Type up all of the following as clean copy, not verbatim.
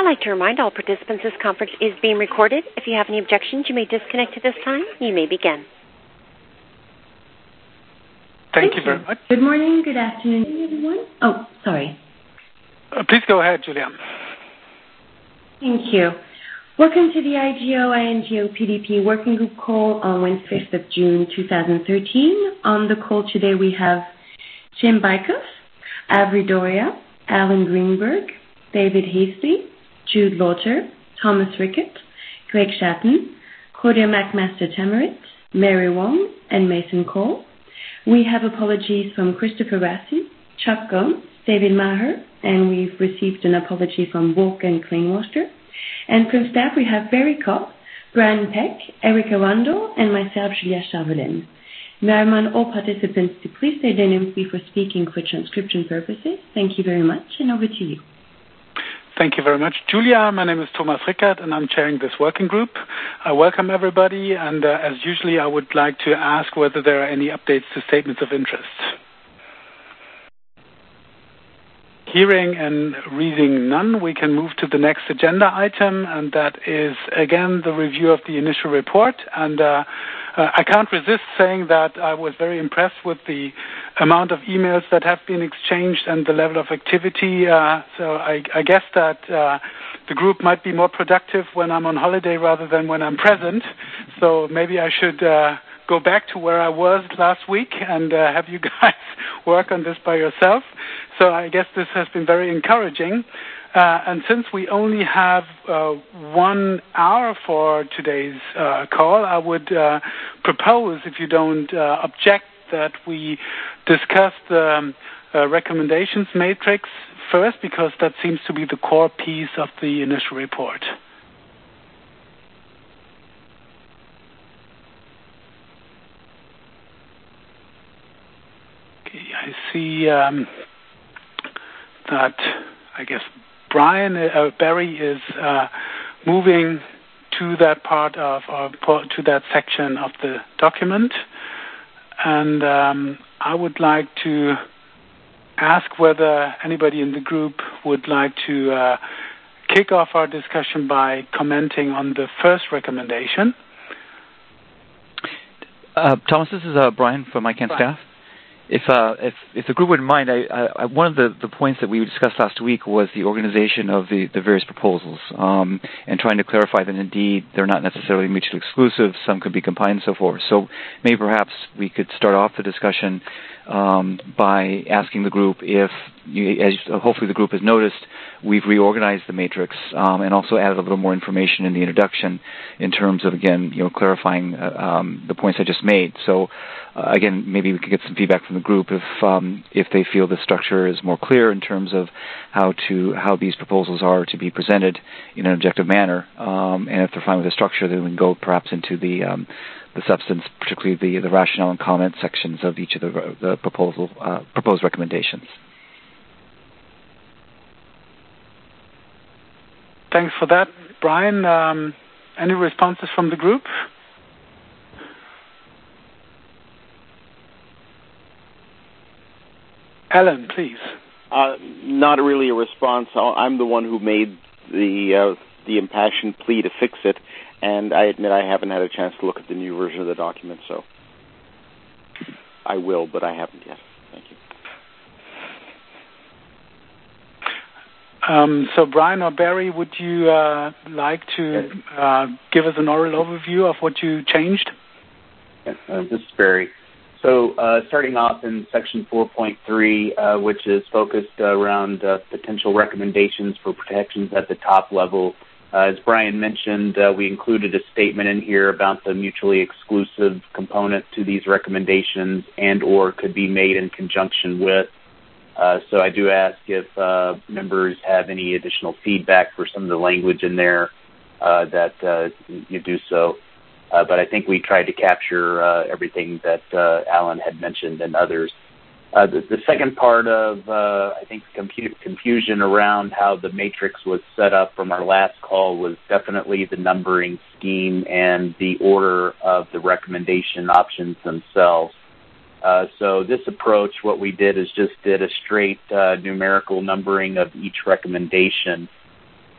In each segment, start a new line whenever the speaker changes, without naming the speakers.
I'd like to remind all participants this conference is being recorded. If you have any objections, you may disconnect at this time. You may begin.
Thank you very much.
Good morning, good afternoon, everyone. Oh, sorry.
Please go ahead, Julia.
Thank you. Welcome to the IGO PDP Working Group call on Wednesday, 5th of June, 2013. On the call today we have Jim Bycuff, Avery Doria, Alan Greenberg, David Hasty, Jude Lauter, Thomas Rickett, Greg Shatton, Claudia McMaster-Temerit, Mary Wong, and Mason Cole. We have apologies from Christopher Rassi, Chuck Gomes, David Maher, and we've received an apology from Wolfgang Klingwaster. And from staff we have Barry Kopp, Brian Peck, Erica Randall, and myself, Julia Chauvelin. May I remind all participants to please state their names before speaking for transcription purposes. Thank you very much, and over to you.
Thank you very much, Julia. My name is Thomas Rickert, and I'm chairing this working group. I welcome everybody, and as usually, I would like to ask whether there are any updates to statements of interest. Hearing and reading none, we can move to the next agenda item, and that is, again, the review of the initial report. And I can't resist saying that I was very impressed with the amount of emails that have been exchanged and the level of activity. So I guess that the group might be more productive when I'm on holiday rather than when I'm present. So maybe I should go back to where I was last week and have you guys work on this by yourself. So I guess this has been very encouraging. And since we only have 1 hour for today's call, I would propose, if you don't object, that we discuss the recommendations matrix first, because that seems to be the core piece of the initial report. Okay, I see that, I guess, Barry is moving to that part of, to that section of the document. And I would like to ask whether anybody in the group would like to kick off our discussion by commenting on the first recommendation.
Thomas, this is Brian from ICANN staff. If the group wouldn't mind, one of the points that we discussed last week was the organization of the various proposals, and trying to clarify that indeed they're not necessarily mutually exclusive, some could be combined and so forth. So maybe perhaps we could start off the discussion by asking the group if, as hopefully the group has noticed, we've reorganized the matrix and also added a little more information in the introduction in terms of, again, clarifying the points I just made. So again, maybe we could get some feedback from the group if they feel the structure is more clear in terms of how these proposals are to be presented in an objective manner, and if they're fine with the structure, then we can go perhaps into the substance, particularly the rationale and comment sections of each of the proposed recommendations.
Thanks for that, Brian. Any responses from the group? Alan, please.
Not really a response. I'm the one who made the impassioned plea to fix it, and I admit I haven't had a chance to look at the new version of the document, so I will, but I haven't yet. Thank you.
So Brian or Barry, would you like to give us an oral overview of what you changed?
This is Barry. So starting off in section 4.3, which is focused around potential recommendations for protections at the top level. As Brian mentioned, we included a statement in here about the mutually exclusive component to these recommendations and or could be made in conjunction with. So I do ask if members have any additional feedback for some of the language in there that you do so. But I think we tried to capture everything that Alan had mentioned and others. The second part of, I think, confusion around how the matrix was set up from our last call was definitely the numbering scheme and the order of the recommendation options themselves. So this approach, what we did is just did a straight numerical numbering of each recommendation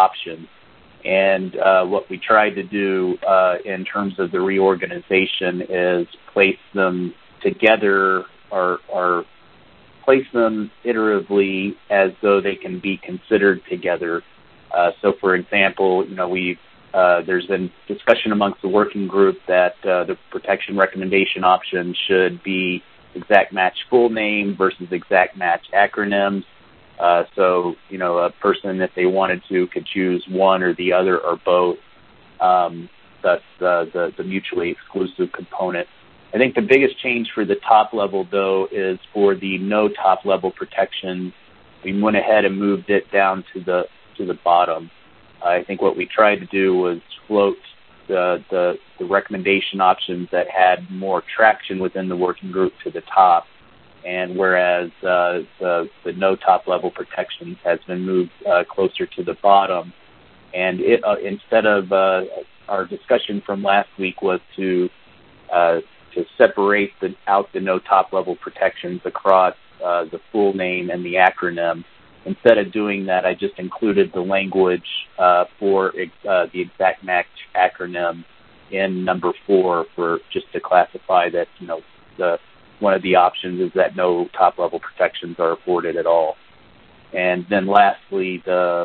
option. And what we tried to do in terms of the reorganization is place them together or place them iteratively as though they can be considered together. So, for example, there's been discussion amongst the working group that the protection recommendation option should be exact match full name versus exact match acronyms. So, a person, if they wanted to, could choose one or the other or both. That's the mutually exclusive component. I think the biggest change for the top level, though, is for the no top level protection. We went ahead and moved it down to the bottom. I think what we tried to do was float the recommendation options that had more traction within the working group to the top, and whereas the no top level protection has been moved closer to the bottom. And instead of our discussion from last week was to separate out the no top level protections across the full name and the acronym. Instead of doing that, I just included the language for the exact match acronym in number 4 for just to classify that one of the options is that no top level protections are afforded at all. And then lastly, the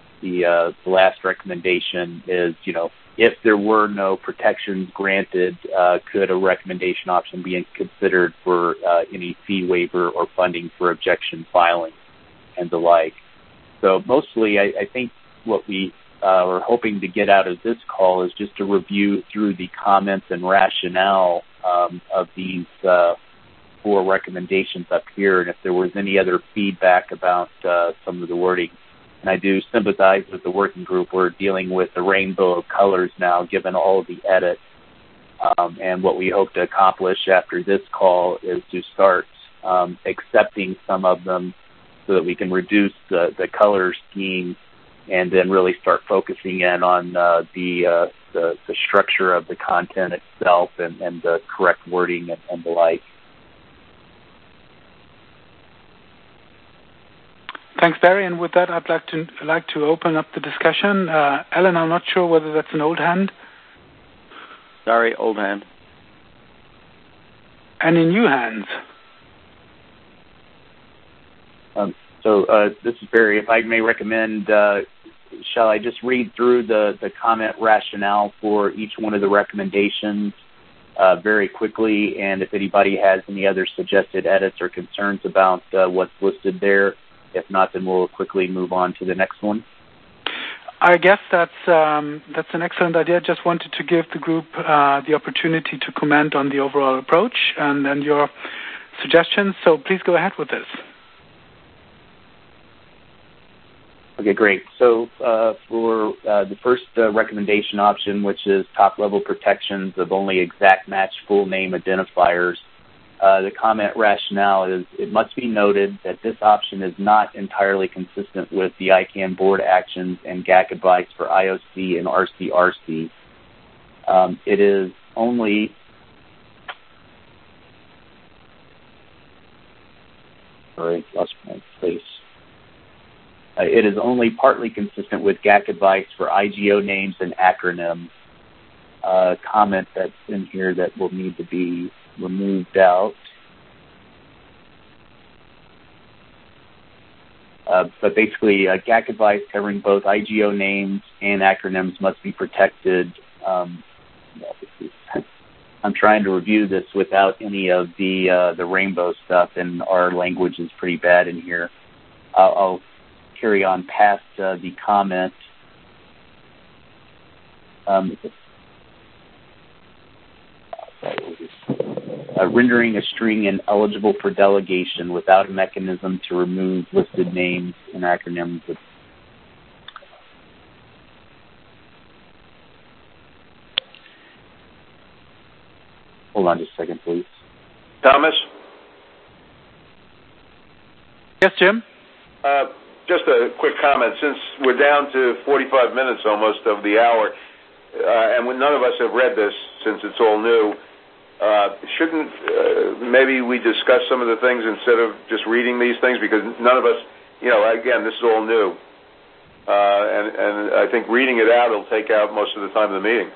last recommendation is if there were no protections granted, could a recommendation option be considered for any fee waiver or funding for objection filing and the like. So mostly I think what we are hoping to get out of this call is just to review through the comments and rationale of these 4 recommendations up here, and if there was any other feedback about some of the wording. And I do sympathize with the working group. We're dealing with the rainbow of colors now, given all of the edits. And what we hope to accomplish after this call is to start accepting some of them so that we can reduce the color scheme and then really start focusing in on the structure of the content itself and the correct wording and the like.
Thanks, Barry. And with that, I'd like to open up the discussion. Ellen, I'm not sure whether that's an old hand.
Sorry, old hand.
Any new hands?
So this is Barry. If I may recommend, shall I just read through the comment rationale for each one of the recommendations very quickly, and if anybody has any other suggested edits or concerns about what's listed there, if not, then we'll quickly move on to the next one.
I guess that's an excellent idea. Just wanted to give the group the opportunity to comment on the overall approach and your suggestions. So please go ahead with this.
Okay, great. So for the first recommendation option, which is top-level protections of only exact match full name identifiers, the comment rationale is it must be noted that this option is not entirely consistent with the ICANN board actions and GAC advice for IOC and RCRC. It is only lost my place. It is only partly consistent with GAC advice for IGO names and acronyms. Comment that's in here that will need to be removed out. But basically, GAC advice covering both IGO names and acronyms must be protected. I'm trying to review this without any of the rainbow stuff, and our language is pretty bad in here. I'll carry on past the comment. Rendering a string ineligible for delegation without a mechanism to remove listed names and acronyms. Hold on just a second, please.
Thomas?
Yes, Jim?
Just a quick comment. Since we're down to 45 minutes almost of the hour, and none of us have read this since it's all new, shouldn't maybe we discuss some of the things instead of just reading these things? Because none of us, again, this is all new. and I think reading it out will take out most of the time of the meeting.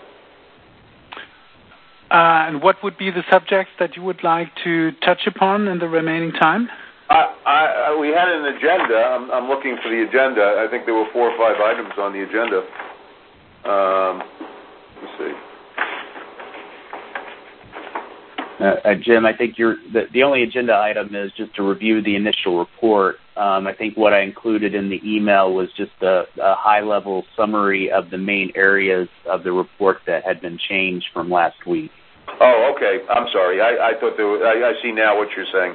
And what would be the subjects that you would like to touch upon in the remaining time?
We had an agenda. I'm looking for the agenda. I think there were 4 or 5 items on the agenda. Let's see.
Jim, I think the only agenda item is just to review the initial report. I think what I included in the email was just a high-level summary of the main areas of the report that had been changed from last week.
Oh, okay. I'm sorry. I thought there was, I see now what you're saying.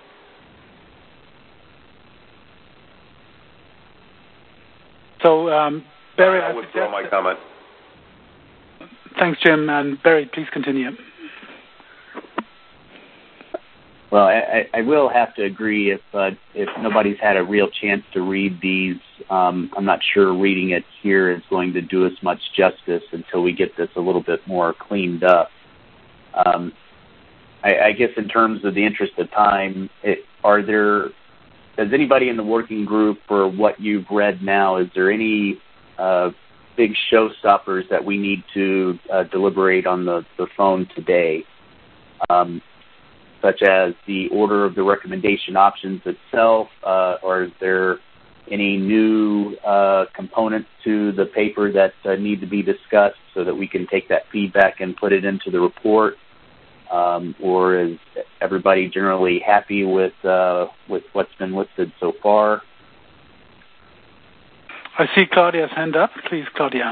So, Barry,
I withdraw my comment.
Thanks, Jim. And Barry, please continue.
Well, I will have to agree if nobody's had a real chance to read these, I'm not sure reading it here is going to do us much justice until we get this a little bit more cleaned up. I guess in terms of the interest of time, does anybody in the working group, for what you've read now, is there any big showstoppers that we need to deliberate on the phone today? Such as the order of the recommendation options itself, or is there any new components to the paper that need to be discussed so that we can take that feedback and put it into the report? Or is everybody generally happy with what's been listed so far?
I see Claudia's hand up. Please, Claudia.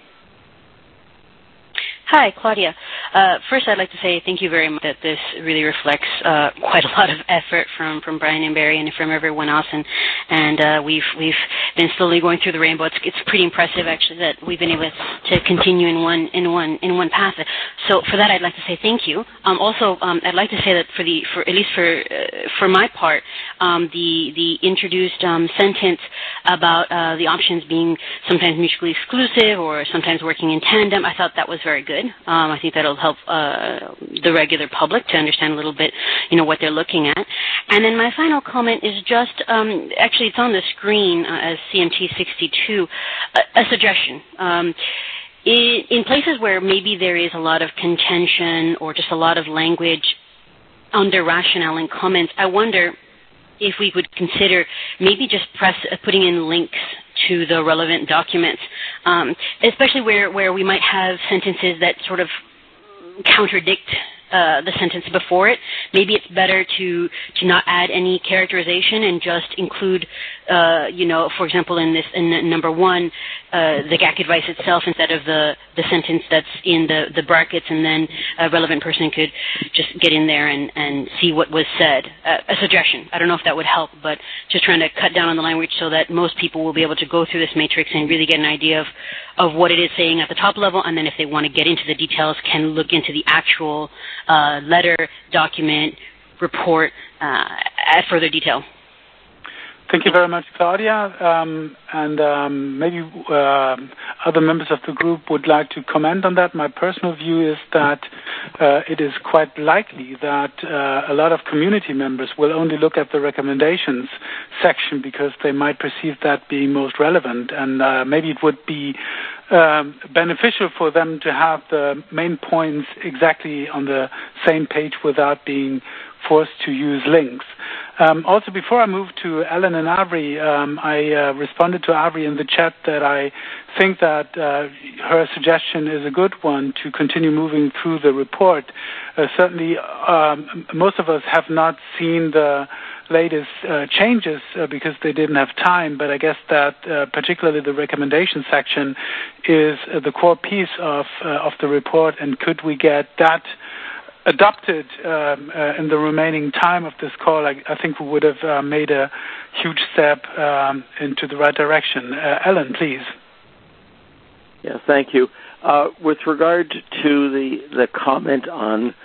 Hi, Claudia. First, I'd like to say thank you very much that this really reflects quite a lot of effort from Brian and Barry and from everyone else, and we've been slowly going through the rainbow. It's pretty impressive, actually, that we've been able to continue in one path. So for that, I'd like to say thank you. Also, I'd like to say that for my part, the introduced sentence about the options being sometimes mutually exclusive or sometimes working in tandem, I thought that was very good. I think that'll help the regular public to understand a little bit, what they're looking at. And then my final comment is just, actually it's on the screen as CMT 62, a suggestion. In places where maybe there is a lot of contention or just a lot of language under rationale and comments, I wonder if we would consider maybe just putting in links to the relevant documents, especially where we might have sentences that sort of contradict the sentence before it. Maybe it's better to not add any characterization and just include, for example, in number 1, the GAC advice itself instead of the sentence that's in the brackets, and then a relevant person could just get in there and see what was said. A suggestion. I don't know if that would help, but just trying to cut down on the language so that most people will be able to go through this matrix and really get an idea of what it is saying at the top level, and then if they want to get into the details, can look into the actual letter, document, report at further detail.
Thank you very much, Claudia. And maybe other members of the group would like to comment on that. My personal view is that it is quite likely that a lot of community members will only look at the recommendations section because they might perceive that being most relevant. And maybe it would be beneficial for them to have the main points exactly on the same page without being forced to use links. Also, before I move to Ellen and Avery, I responded to Avery in the chat that I think that her suggestion is a good one to continue moving through the report. Certainly, most of us have not seen the latest changes because they didn't have time, but I guess that particularly the recommendation section is the core piece of the report, and could we get that adopted in the remaining time of this call, I think we would have made a huge step into the right direction. Ellen, please.
Yeah, thank you. With regard to the comment on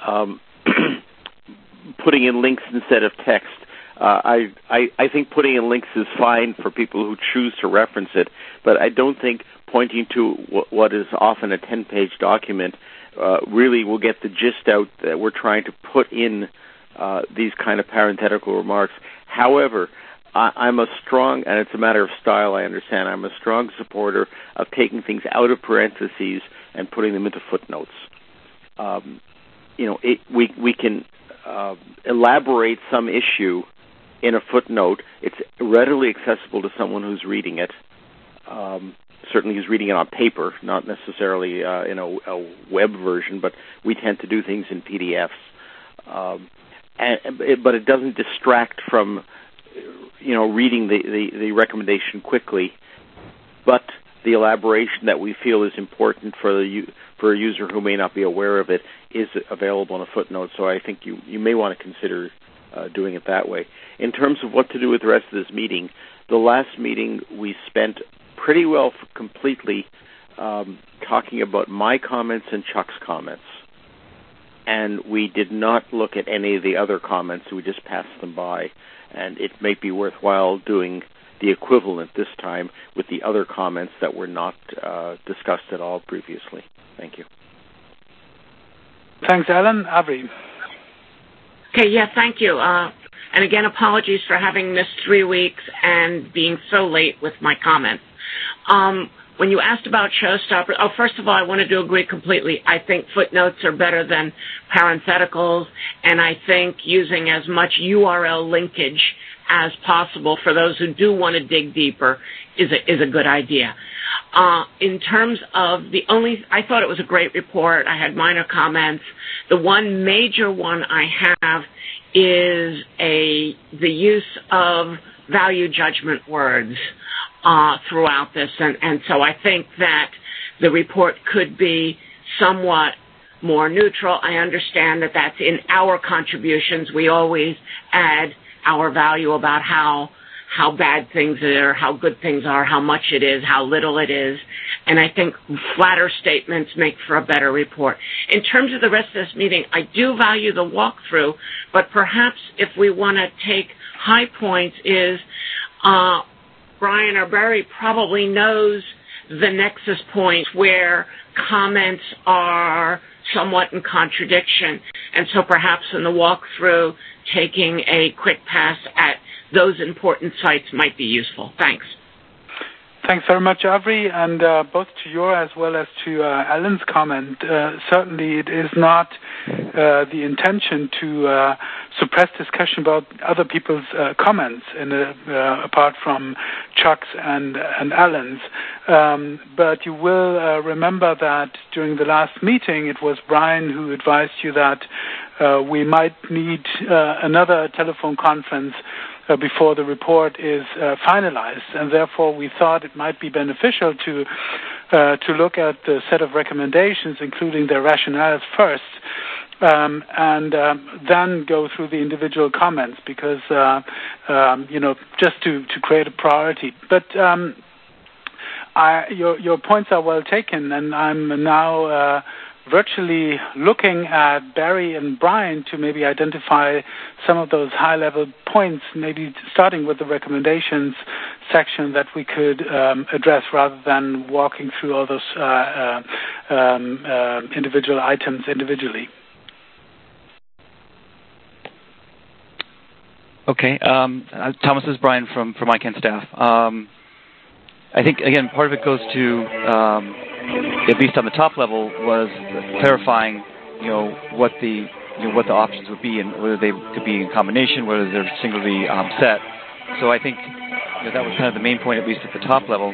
putting in links instead of text, I think putting in links is fine for people who choose to reference it, but I don't think pointing to what is often a 10-page document really will get the gist out that we're trying to put in these kind of parenthetical remarks. However, I'm a strong, and it's a matter of style, I understand, I'm a strong supporter of taking things out of parentheses and putting them into footnotes. We can elaborate some issue in a footnote. It's readily accessible to someone who's reading it. Certainly who's reading it on paper, not necessarily in a web version, but we tend to do things in PDFs. But it doesn't distract from reading the recommendation quickly, but the elaboration that we feel is important for a user who may not be aware of it is available in a footnote. So I think you may want to consider doing it that way. In terms of what to do with the rest of this meeting, the last meeting we spent pretty well completely talking about my comments and Chuck's comments. And we did not look at any of the other comments. We just passed them by. And it may be worthwhile doing the equivalent this time with the other comments that were not discussed at all previously. Thank you.
Thanks, Alan. Avri.
Okay, yeah, thank you. And again, apologies for having missed 3 weeks and being so late with my comments. When you asked about showstoppers, first of all, I wanted to agree completely. I think footnotes are better than parentheticals, and I think using as much URL linkage as possible for those who do want to dig deeper is a good idea. In terms of I thought it was a great report. I had minor comments. The one major one I have is the use of value judgment words throughout this, and so I think that the report could be somewhat more neutral. I understand that that's in our contributions. We always add our value about how bad things are, how good things are, how much it is, how little it is, and I think flatter statements make for a better report. In terms of the rest of this meeting, I do value the walkthrough, but perhaps if we want to take high points is Brian or Barry probably knows the nexus point where comments are somewhat in contradiction. And so perhaps in the walkthrough, taking a quick pass at those important sites might be useful. Thanks.
Thanks very much, Avri, and both to your as well as to Alan's comment. Certainly it is not the intention to suppress discussion about other people's comments apart from Chuck's and Alan's. But you will remember that during the last meeting it was Brian who advised you that we might need another telephone conference before the report is finalized, and therefore we thought it might be beneficial to look at the set of recommendations, including their rationales first, and then go through the individual comments, because just to create a priority. But your points are well taken, and I'm now virtually looking at Barry and Brian to maybe identify some of those high-level points, maybe starting with the recommendations section that we could address rather than walking through all those individual items individually.
Okay. Thomas, this is Brian from ICANN staff. I think, again, part of it goes to, at least on the top level, was clarifying, what the options would be and whether they could be in combination, whether they're singly set. So I think that was kind of the main point, at least at the top level.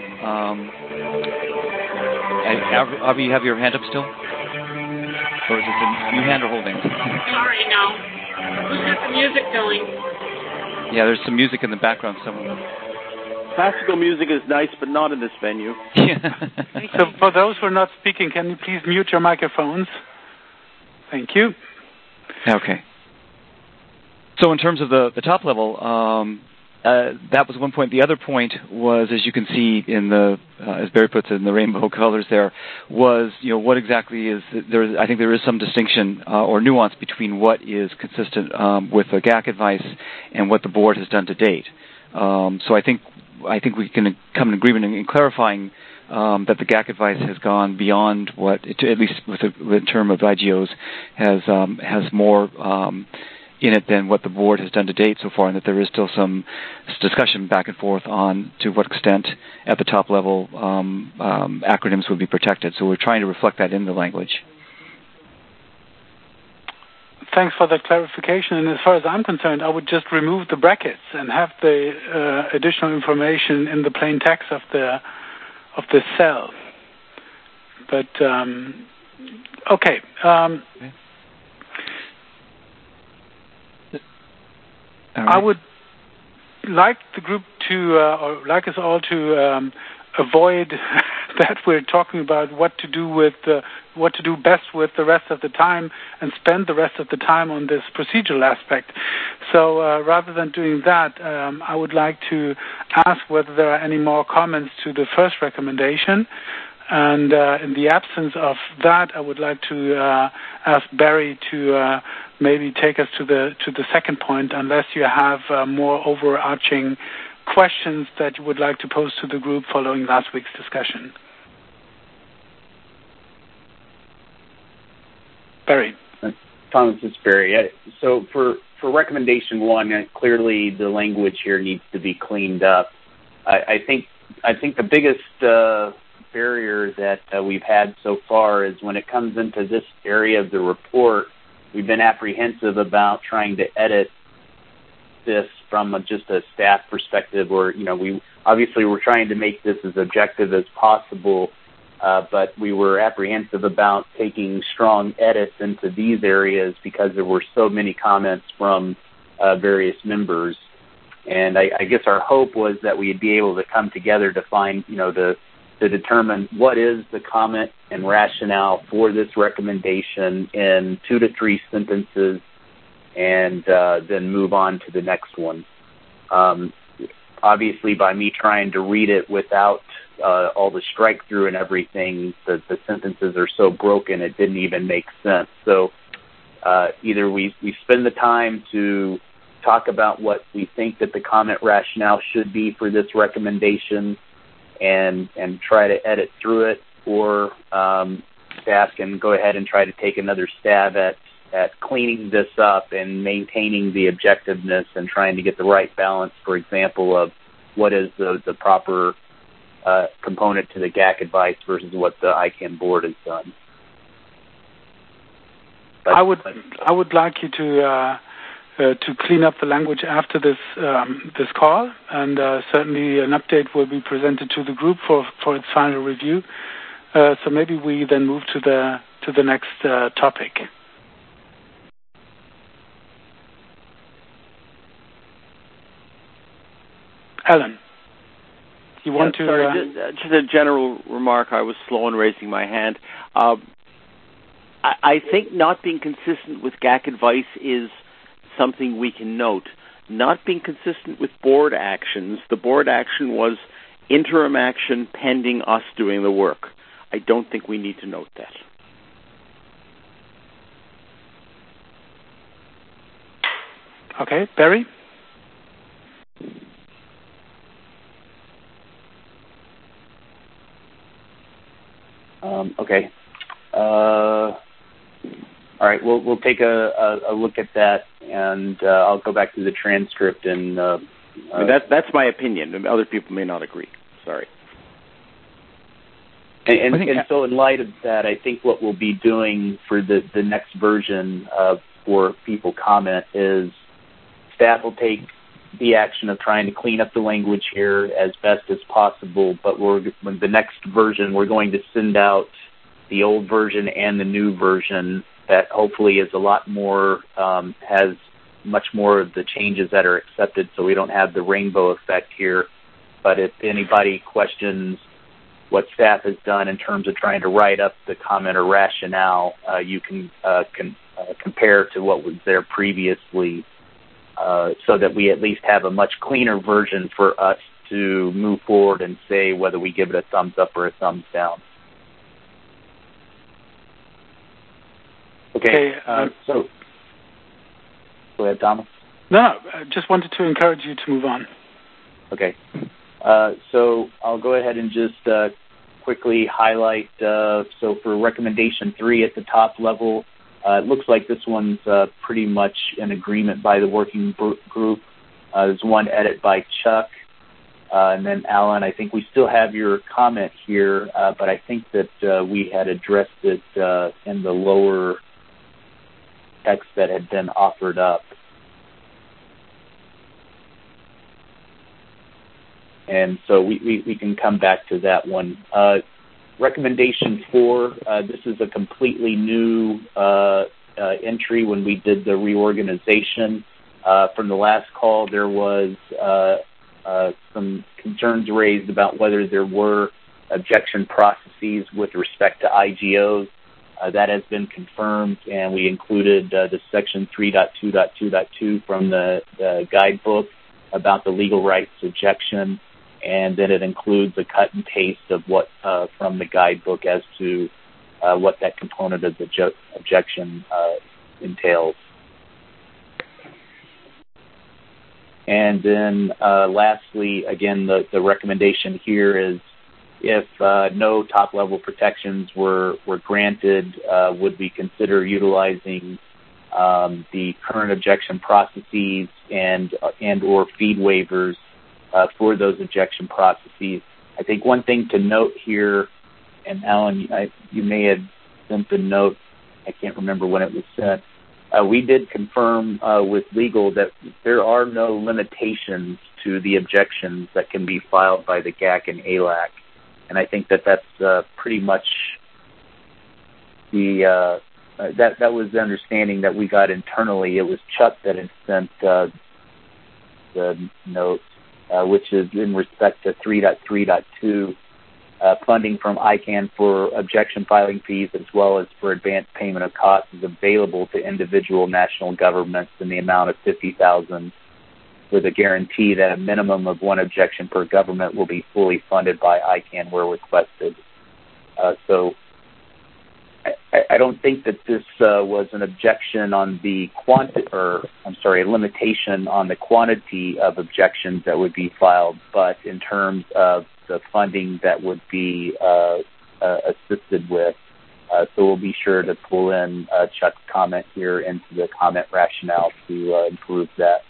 Avi, you have your hand up still? Or is it a new hand or holding?
Sorry, no. Who's got the music going?
Yeah, there's some music in the background somewhere.
Classical music is nice, but not in this venue.
So for those who are not speaking, can you please mute your microphones? Thank you.
Okay. So in terms of the top level, that was one point. The other point was, as you can see in the, as Barry puts it, in the rainbow colors there, was, what exactly is, I think there is some distinction or nuance between what is consistent with the GAC advice and what the board has done to date. So I think we can come to agreement in clarifying that the GAC advice has gone beyond what, at least with the term of IGOs, has more in it than what the board has done to date so far, and that there is still some discussion back and forth on to what extent at the top level acronyms would be protected. So we're trying to reflect that in the language.
Thanks for the clarification. And as far as I'm concerned, I would just remove the brackets and have the additional information in the plain text of the cell. But okay. I would like the group to, or like us all to avoid that we're talking about what to do best with the rest of the time and spend the rest of the time on this procedural aspect. So rather than doing that, I would like to ask whether there are any more comments to the first recommendation. And in the absence of that, I would like to ask Barry to maybe take us to the second point, unless you have more overarching questions that you would like to pose to the group following last week's discussion. Barry.
Thomas, it's Barry. So for recommendation 1, clearly the language here needs to be cleaned up. I think the biggest barrier that we've had so far is when it comes into this area of the report, we've been apprehensive about trying to edit this from just a staff perspective, or we obviously were trying to make this as objective as possible, but we were apprehensive about taking strong edits into these areas because there were so many comments from various members. And I guess our hope was that we'd be able to come together to find, to determine what is the comment and rationale for this recommendation in 2 to 3 sentences, and then move on to the next one. Obviously, by me trying to read it without all the strike through and everything, the sentences are so broken it didn't even make sense. So either we spend the time to talk about what we think that the comment rationale should be for this recommendation and try to edit through it, or staff can go ahead and try to take another stab at cleaning this up and maintaining the objectiveness and trying to get the right balance, for example, of what is the proper component to the GAC advice versus what the ICANN board has done. But,
I would like you to clean up the language after this call, and certainly an update will be presented to the group for its final review. So maybe we then move to the next topic. Alan, you want to...
Sorry, just a general remark. I was slow in raising my hand. I think not being consistent with GAC advice is something we can note. Not being consistent with board actions, the board action was interim action pending us doing the work. I don't think we need to note that.
Okay, Barry?
Okay. All right. We'll take a look at that, and I'll go back to the transcript. And
that's my opinion. Other people may not agree. Sorry.
And so, in light of that, I think what we'll be doing for the next version for people comment is staff will take the action of trying to clean up the language here as best as possible, but when the next version, we're going to send out the old version and the new version that hopefully is a lot more, has much more of the changes that are accepted, so we don't have the rainbow effect here. But if anybody questions what staff has done in terms of trying to write up the comment or rationale, you can compare to what was there previously, so that we at least have a much cleaner version for us to move forward and say whether we give it a thumbs up or a thumbs down. Okay, so go ahead, Thomas.
No, I just wanted to encourage you to move on.
Okay, so I'll go ahead and just quickly highlight, so for recommendation 3 at the top level, It looks like this one's pretty much in agreement by the working group. There's one edit by Chuck. And then, Alan, I think we still have your comment here, but I think that we had addressed it in the lower text that had been offered up. And so we can come back to that one. Recommendation 4, this is a completely new entry when we did the reorganization. From the last call, there was some concerns raised about whether there were objection processes with respect to IGOs. That has been confirmed, and we included the section 3.2.2.2 from the guidebook about the legal rights objection, and then it includes a cut and paste of what from the guidebook as to what that component of the objection entails. And then lastly, again, the recommendation here is if no top-level protections were granted, would we consider utilizing the current objection processes and or feed waivers for those objection processes? I think one thing to note here, and Alan, you may have sent a note, I can't remember when it was sent, we did confirm with legal that there are no limitations to the objections that can be filed by the GAC and ALAC. And I think that that's pretty much the that was the understanding that we got internally. It was Chuck that had sent the note, which is in respect to 3.3.2, funding from ICANN for objection filing fees as well as for advance payment of costs is available to individual national governments in the amount of $50,000, with a guarantee that a minimum of one objection per government will be fully funded by ICANN where requested. So I don't think that this was an objection on the a limitation on the quantity of objections that would be filed, but in terms of the funding that would be assisted with. So we'll be sure to pull in Chuck's comment here into the comment rationale to improve that.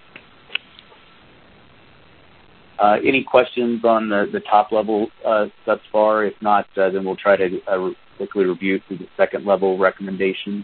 Any questions on the top level thus far? If not, then we'll try to quickly review through the second level recommendations.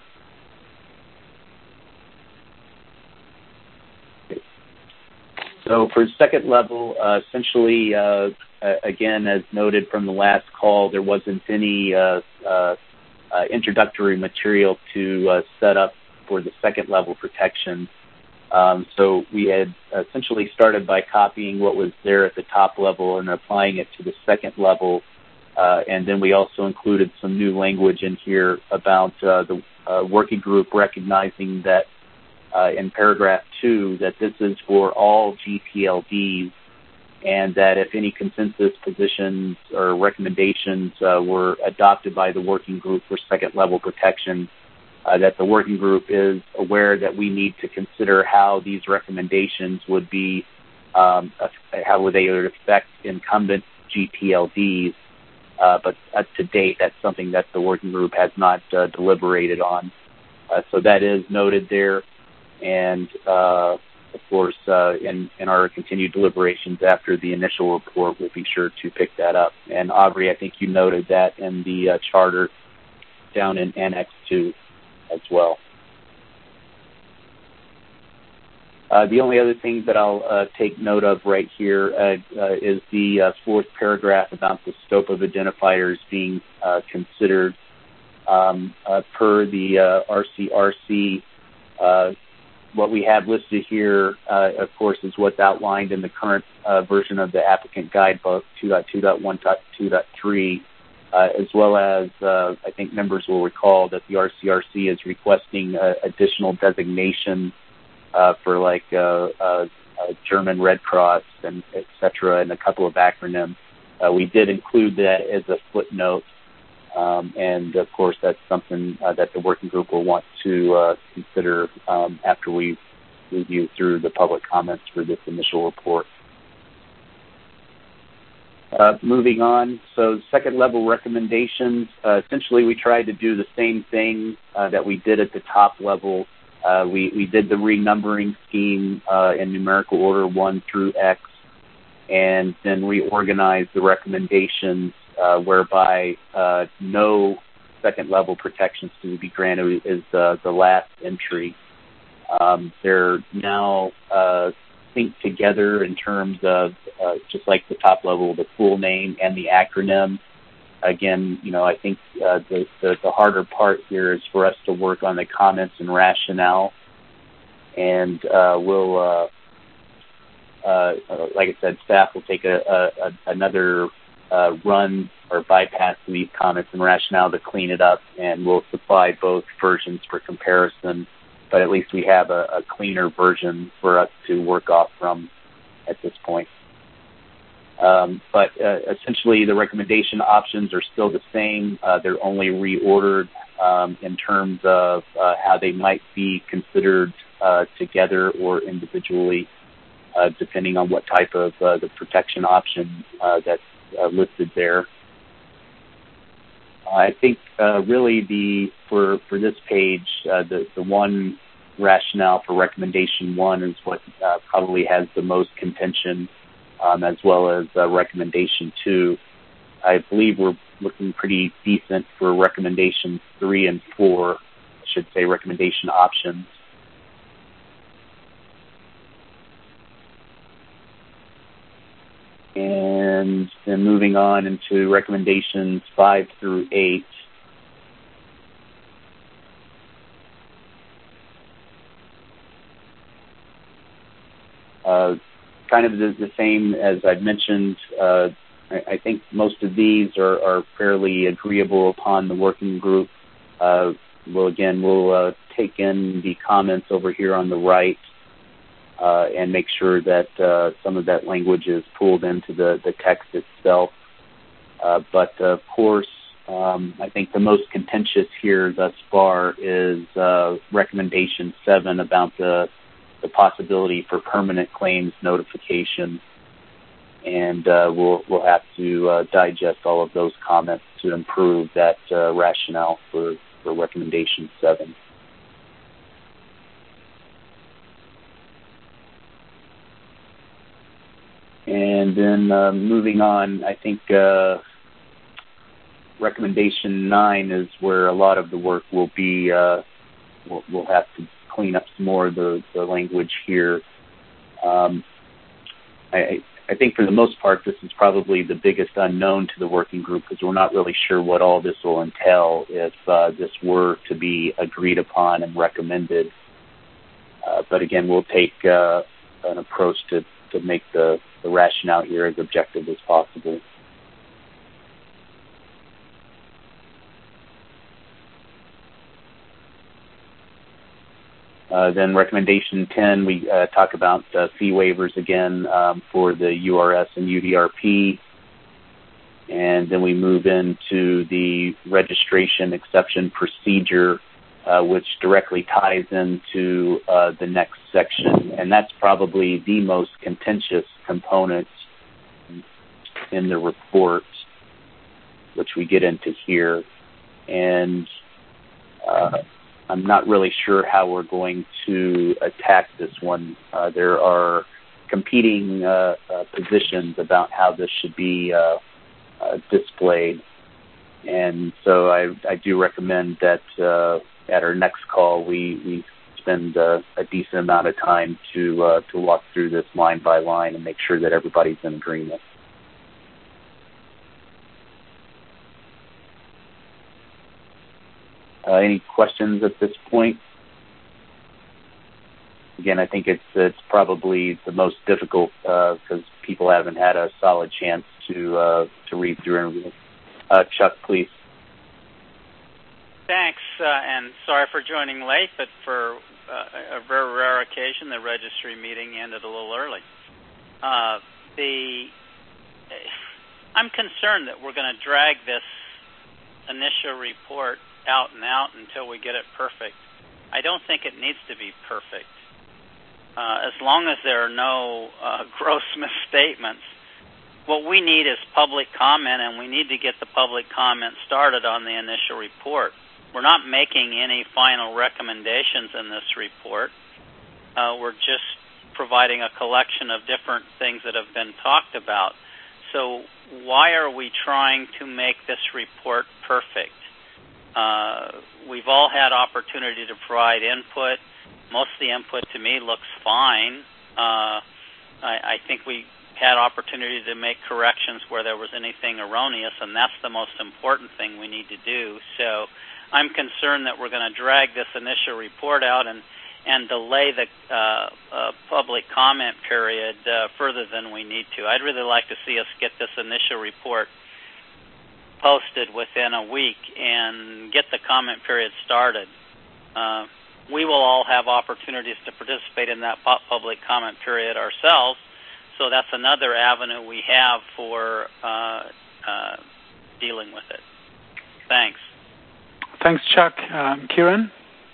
Okay. So for second level, essentially, again, as noted from the last call, there wasn't any introductory material to set up for the second level protection. So we had essentially started by copying what was there at the top level and applying it to the second level. And then we also included some new language in here about the working group recognizing that in paragraph 2 that this is for all GPLDs, and that if any consensus positions or recommendations were adopted by the working group for second level protection, that the working group is aware that we need to consider how these recommendations would be, how would they affect incumbent GPLDs. But to date, that's something that the working group has not deliberated on. So that is noted there. And, of course, in our continued deliberations after the initial report, we'll be sure to pick that up. And, Aubrey, I think you noted that in the charter down in Annex 2 as well. The only other thing that I'll take note of right here is the fourth paragraph about the scope of identifiers being considered per the RCRC. What we have listed here, of course, is what's outlined in the current version of the applicant guidebook 2.2.1.2.3, as well as I think members will recall that the RCRC is requesting additional designation for like German Red Cross and et cetera, and a couple of acronyms. We did include that as a footnote, and of course that's something that the working group will want to consider after we review through the public comments for this initial report. Moving on, so second level recommendations, essentially we tried to do the same thing that we did at the top level. We did the renumbering scheme in numerical order 1 through X, and then reorganized the recommendations whereby no second level protections to be granted is the last entry. They're now synced together in terms of just like the top level, the full name and the acronym. Again, I think the harder part here is for us to work on the comments and rationale, and we'll, like I said, staff will take another run or bypass these comments and rationale to clean it up, and we'll supply both versions for comparison. But at least we have a cleaner version for us to work off from at this point. But essentially, the recommendation options are still the same. They're only reordered in terms of how they might be considered together or individually, depending on what type of the protection option that's listed there. I think really for this page, the one rationale for recommendation 1 is what probably has the most contention, as well as recommendation 2. I believe we're looking pretty decent for recommendations 3 and 4, I should say recommendation options. And then moving on into recommendations 5 through 8. Kind of the same as I've mentioned. I think most of these are fairly agreeable upon the working group. We'll take in the comments over here on the right and make sure that some of that language is pulled into the text itself. But of course, I think the most contentious here thus far is recommendation 7 about the possibility for permanent claims notification, and we'll have to digest all of those comments to improve that rationale for recommendation 7. And then moving on, I think recommendation 9 is where a lot of the work will be. We'll have to clean up some more of the language here. I think for the most part, this is probably the biggest unknown to the working group, because we're not really sure what all this will entail if this were to be agreed upon and recommended. But again, we'll take an approach to make the rationale here as objective as possible. Then recommendation 10, we talk about fee waivers again for the URS and UDRP. And then we move into the registration exception procedure, which directly ties into the next section. And that's probably the most contentious component in the report, which we get into here. And I'm not really sure how we're going to attack this one. There are competing positions about how this should be displayed. And so I do recommend that at our next call we spend a decent amount of time to walk through this line by line and make sure that everybody's in agreement. Any questions at this point? Again, I think it's probably the most difficult because people haven't had a solid chance to read through everything. Chuck, please.
Thanks, and sorry for joining late, but for a very rare occasion, the registry meeting ended a little early. I'm concerned that we're going to drag this initial report out and out until we get it perfect. I don't think it needs to be perfect. As long as there are no gross misstatements, what we need is public comment, and we need to get the public comment started on the initial report. We're not making any final recommendations in this report. We're just providing a collection of different things that have been talked about. So why are we trying to make this report perfect? We've all had opportunity to provide input. Most of the input to me looks fine. I think we had opportunity to make corrections where there was anything erroneous, and that's the most important thing we need to do. So I'm concerned that we're going to drag this initial report out and delay the public comment period further than we need to. I'd really like to see us get this initial report posted within a week and get the comment period started. We will all have opportunities to participate in that public comment period ourselves, so that's another avenue we have for dealing with it. Thanks.
Thanks, Chuck. Kieran?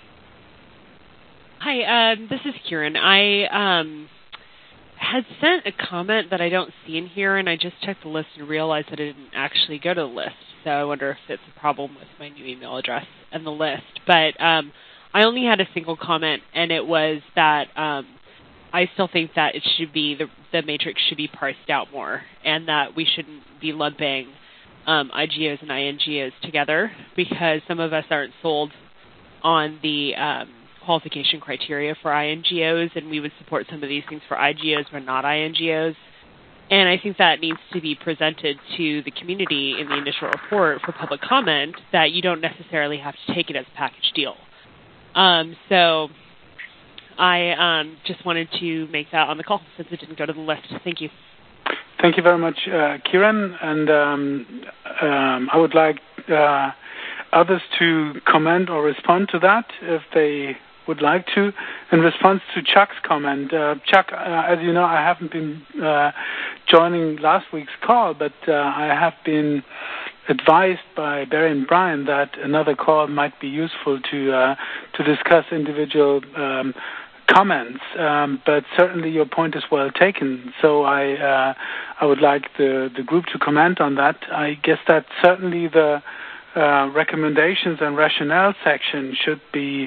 Hi, this is Kieran. I had sent a comment that I don't see in here, and I just checked the list and realized that it didn't actually go to the list. So I wonder if it's a problem with my new email address and the list. But I only had a single comment, and it was that I still think that it should be the matrix should be parsed out more, and that we shouldn't be lumping IGOs and INGOs together, because some of us aren't sold on the qualification criteria for INGOs, and we would support some of these things for IGOs but not INGOs. And I think that needs to be presented to the community in the initial report for public comment, that you don't necessarily have to take it as a package deal. So I just wanted to make that on the call since it didn't go to the list. Thank you.
Thank you very much, Kieran. And I would like others to comment or respond to that if they would like to. In response to Chuck's comment, Chuck, as you know, I haven't been joining last week's call, but I have been advised by Barry and Brian that another call might be useful to discuss individual comments, but certainly your point is well taken. So I would like the group to comment on that. I guess that certainly the recommendations and rationale section should be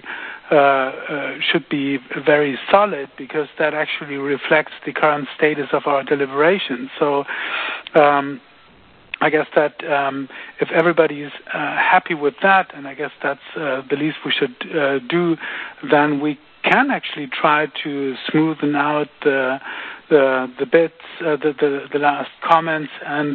very solid, because that actually reflects the current status of our deliberations. So I guess that if everybody is happy with that, and I guess that's the least we should do, then we can actually try to smoothen out the bits, the last comments, and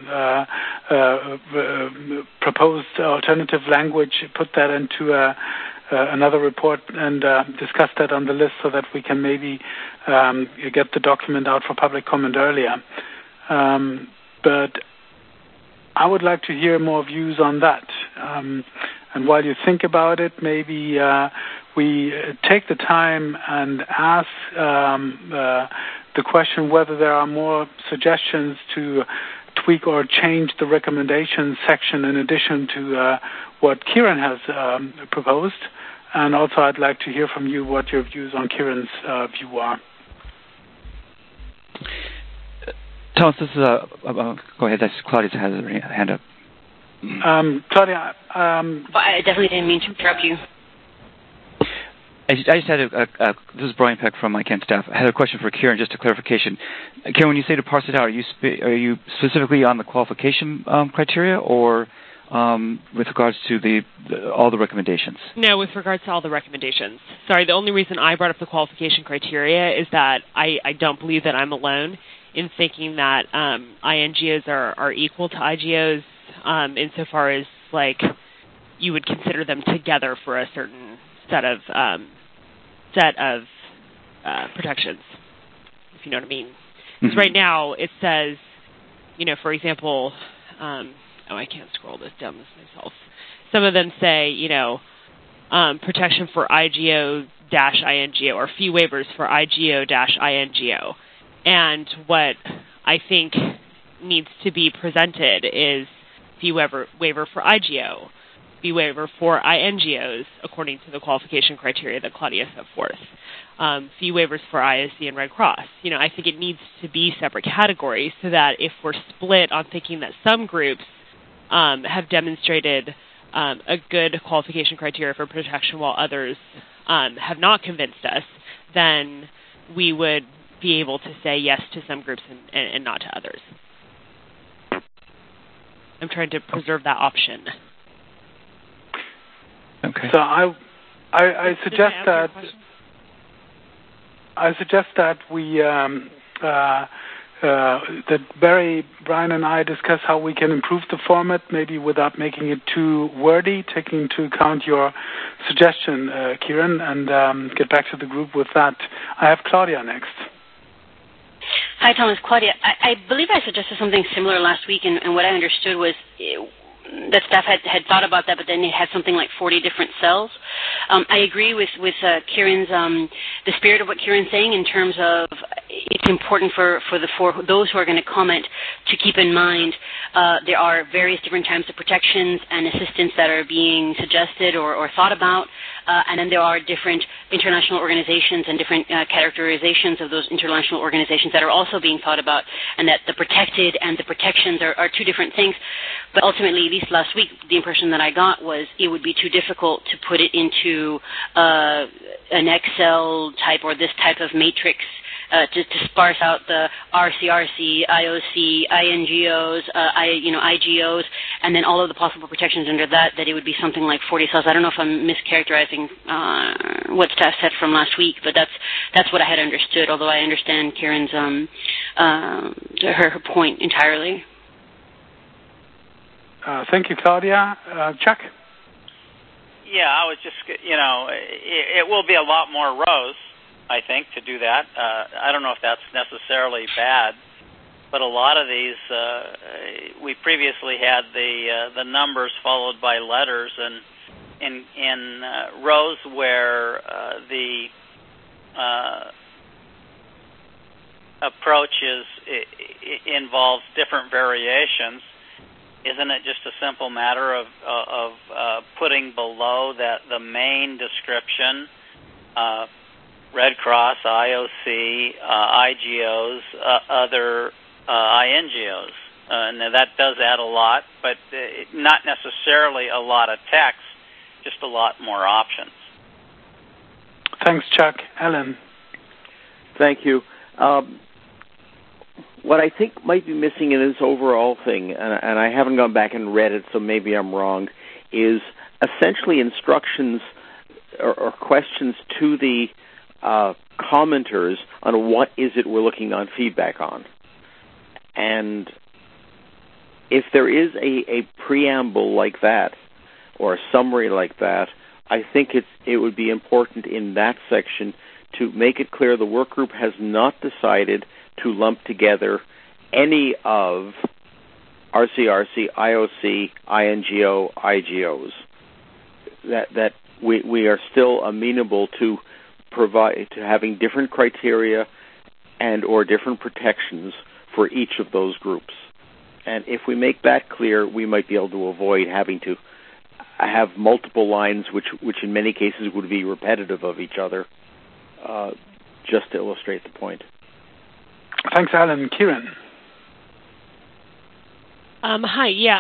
proposed alternative language, put that into another report and discuss that on the list, so that we can maybe get the document out for public comment earlier. But I would like to hear more views on that. And while you think about it, maybe we take the time and ask the question whether there are more suggestions to tweak or change the recommendation section in addition to what Kieran has proposed. And also I'd like to hear from you what your views on Kieran's view are.
Thomas, this is go ahead. That's Claudia has her hand up.
Claudia,
I definitely didn't mean to interrupt you.
I just had this is Brian Peck from ICANN staff. I had a question for Kieran, just a clarification. Kieran, when you say to parse it out, are you specifically on the qualification criteria, or with regards to all the recommendations? No, with regards to all the recommendations. Sorry, the only reason I brought up the qualification criteria is that I don't believe that I'm alone in thinking that INGOs are equal to IGOs insofar as, like, you would consider them together for a certain set of protections, if you know what I mean. Because right now it says, for example, I can't scroll this down myself. Some of them say, protection for IGO-INGO or fee waivers for IGO-INGO. And what I think needs to be presented is fee waiver for IGO, fee waiver for INGOs, according to the qualification criteria that Claudia set forth.
fee waivers for IOC and Red Cross. I think it needs to be separate categories so that if we're split on thinking that some groups have demonstrated a good qualification criteria for protection while others have not convinced us, then we would be able to say yes to some groups and not to others. I'm trying to preserve that option.
Okay.
So I suggest that we that Barry, Brian, and I discuss how we can improve the format, maybe without making it too wordy, taking into account your suggestion, Kieran, and get back to the group with that. I have Claudia next.
Hi, Thomas. Claudia. I believe I suggested something similar last week, and what I understood was that staff had thought about that, but then they had something like 40 different cells. I agree with Kieran's, the spirit of what Kieran's saying in terms of it's important for those who are going to comment to keep in mind there are various different types of protections and assistance that are being suggested or thought about, and then there are different international organizations and different characterizations of those international organizations that are also being thought about, and that the protected and the protections are two different things. But ultimately, at least last week, the impression that I got was it would be too difficult to put it into an Excel type or this type of matrix to sparse out the RCRC, IOC, INGOs, IGOs, and then all of the possible protections under that it would be something like 40 cells. I don't know if I'm mischaracterizing what staff said from last week, but that's what I had understood, although I understand Karen's her point entirely.
Thank you, Claudia. Chuck?
Yeah, I was just, it will be a lot more rows, I think, to do that. I don't know if that's necessarily bad, but a lot of these, we previously had the numbers followed by letters, and in rows where the approach involves different variations, isn't it just a simple matter of putting below that the main description, Red Cross, IOC, IGOs, other INGOs? And that does add a lot, but not necessarily a lot of text, just a lot more options.
Thanks, Chuck. Alan?
Thank you. What I think might be missing in this overall thing, and I haven't gone back and read it, so maybe I'm wrong, is essentially instructions or questions to the commenters on what is it we're looking on feedback on. And if there is a preamble like that or a summary like that, I think it would be important in that section to make it clear the work group has not decided to lump together any of RCRC, IOC, INGO, IGOs. That we are still amenable to having different criteria and or different protections for each of those groups. And if we make that clear, we might be able to avoid having to have multiple lines, which in many cases would be repetitive of each other, just to illustrate the point.
Thanks, Alan. Kieran?
Hi. Yeah,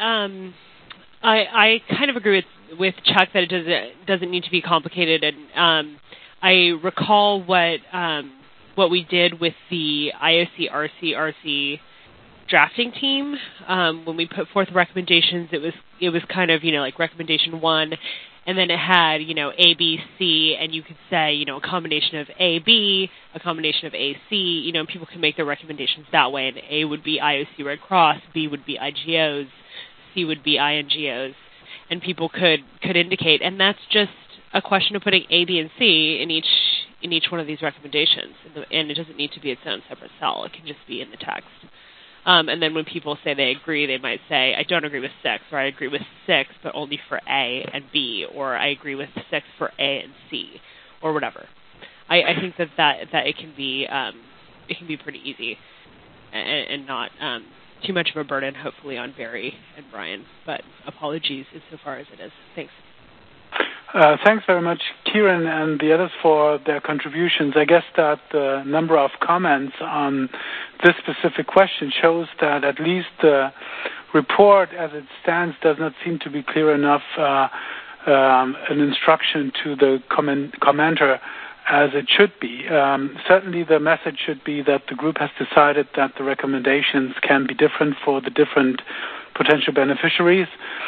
I kind of agree with Chuck that it doesn't need to be complicated, and I recall what we did with the IOC RC drafting team when we put forth recommendations. It was kind of like recommendation 1. And then it had, A, B, C, and you could say, a combination of A, B, a combination of A, C. People can make their recommendations that way. And A would be IOC Red Cross, B would be IGOs, C would be INGOs. And people could indicate. And that's just a question of putting A, B, and C in each one of these recommendations. And it doesn't need to be its own separate cell. It can just be in the text. And then when people say they agree, they might say, I don't agree with 6, or I agree with 6, but only for A and B, or I agree with 6 for A and C, or whatever. I think that it can be pretty easy and not too much of a burden, hopefully, on Barry and Brian. But apologies insofar as it is. Thanks.
Thanks very much, Kieran and the others for their contributions. I guess that the number of comments on this specific question shows that at least the report as it stands does not seem to be clear enough an instruction to the commenter as it should be. Certainly the message should be that the group has decided that the recommendations can be different for the different potential beneficiaries.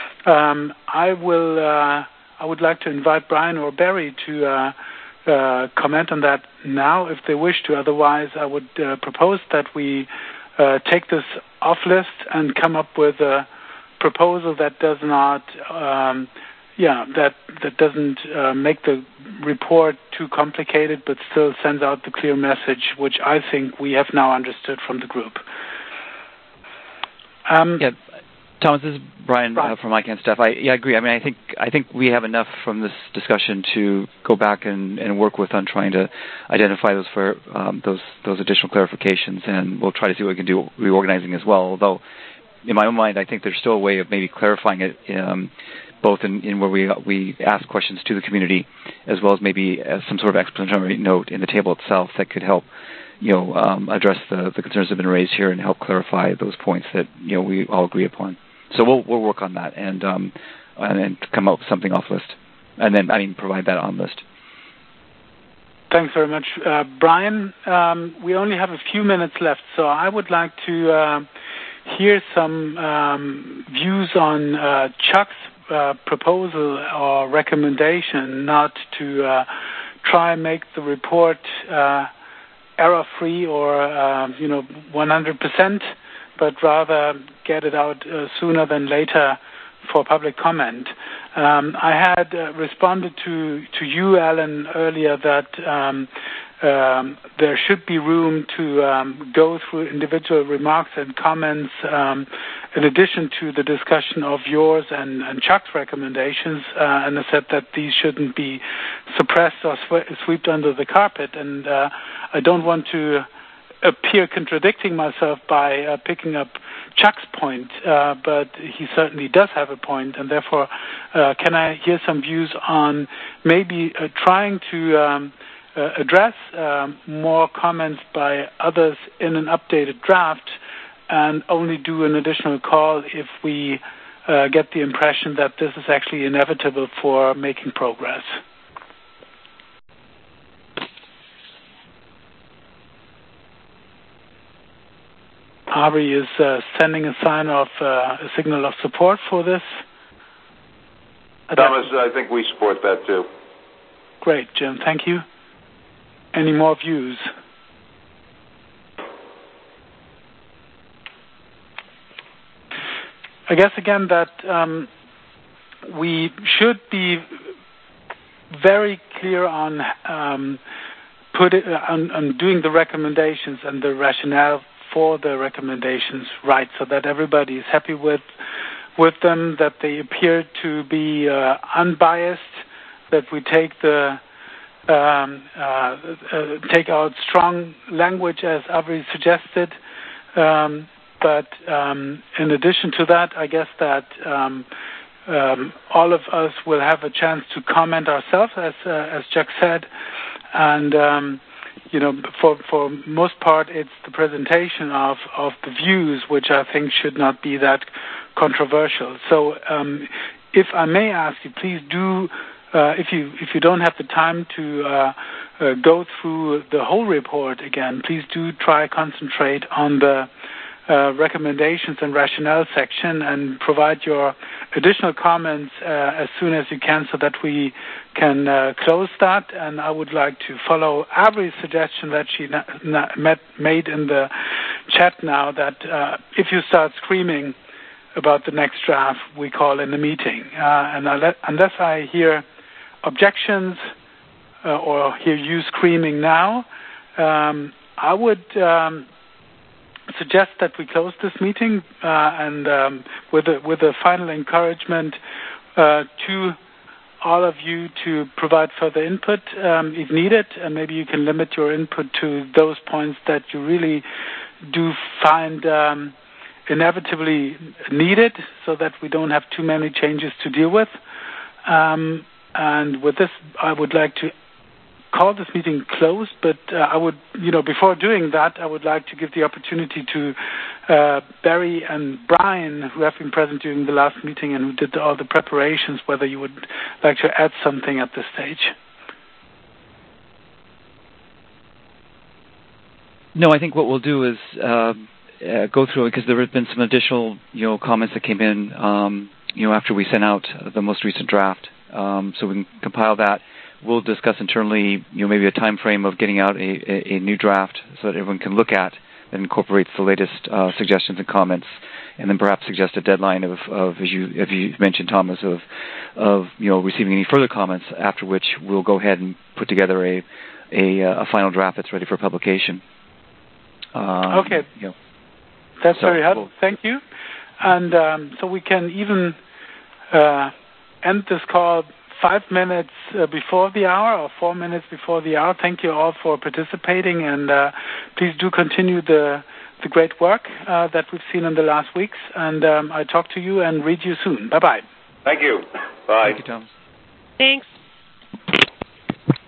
I would like to invite Brian or Barry to comment on that now if they wish to. Otherwise, I would propose that we take this off list and come up with a proposal that does not, that doesn't make the report too complicated, but still sends out the clear message, which I think we have now understood from the group.
Thomas, this is Brian from ICANN staff. I agree. I mean, I think we have enough from this discussion to go back and work with on trying to identify those for those additional clarifications, and we'll try to see what we can do reorganizing as well. Although, in my own mind, I think there's still a way of maybe clarifying it, both in where we ask questions to the community, as well as maybe some sort of explanatory note in the table itself that could help address the concerns that have been raised here and help clarify those points that we all agree upon. So we'll work on that and come up with something off list, and then provide that on list.
Thanks very much, Brian. We only have a few minutes left, so I would like to hear some views on Chuck's proposal or recommendation not to try and make the report error-free or 100%, but rather get it out sooner than later for public comment. I had responded to you, Alan, earlier that there should be room to go through individual remarks and comments in addition to the discussion of yours and Chuck's recommendations, and I said that these shouldn't be suppressed or swept under the carpet, and I don't want to appear contradicting myself by picking up Chuck's point, but he certainly does have a point, and therefore can I hear some views on maybe trying to address more comments by others in an updated draft and only do an additional call if we get the impression that this is actually inevitable for making progress. Ari is sending a signal of support for this.
Thomas, I think we support that too.
Great, Jim. Thank you. Any more views? I guess again that we should be very clear on doing the recommendations and the rationale for the recommendations right, so that everybody is happy with them, that they appear to be unbiased, that we take out strong language as Avery suggested. But in addition to that, I guess that all of us will have a chance to comment ourselves, as Chuck said, and for most part, it's the presentation of the views, which I think should not be that controversial. So, if I may ask you, please do, if you don't have the time to go through the whole report again, please do try concentrate on the recommendations and rationale section and provide your additional comments as soon as you can so that we can close that. And I would like to follow Avery's suggestion that she made in the chat now, that if you start screaming about the next draft, we call in the meeting. And unless I hear objections or hear you screaming now, I would suggest that we close this meeting and with a final encouragement to all of you to provide further input if needed, and maybe you can limit your input to those points that you really do find inevitably needed, so that we don't have too many changes to deal with. And with this, I would like to call this meeting closed, but I would, before doing that, I would like to give the opportunity to Barry and Brian, who have been present during the last meeting and who did all the preparations, whether you would like to add something at this stage.
No, I think what we'll do is go through it because there have been some additional, comments that came in, after we sent out the most recent draft. So we can compile that. We'll discuss internally, maybe a time frame of getting out a new draft so that everyone can look at and incorporates the latest suggestions and comments, and then perhaps suggest a deadline of as you mentioned, Thomas, of receiving any further comments. After which we'll go ahead and put together a final draft that's ready for publication.
Okay. That's very helpful. Thank you. And so we can even end this call 5 minutes before the hour or 4 minutes before the hour. Thank you all for participating, and please do continue the great work that we've seen in the last weeks. And I talk to you and read you soon. Bye-bye.
Thank you. Bye.
Thank you, Thomas.
Thanks.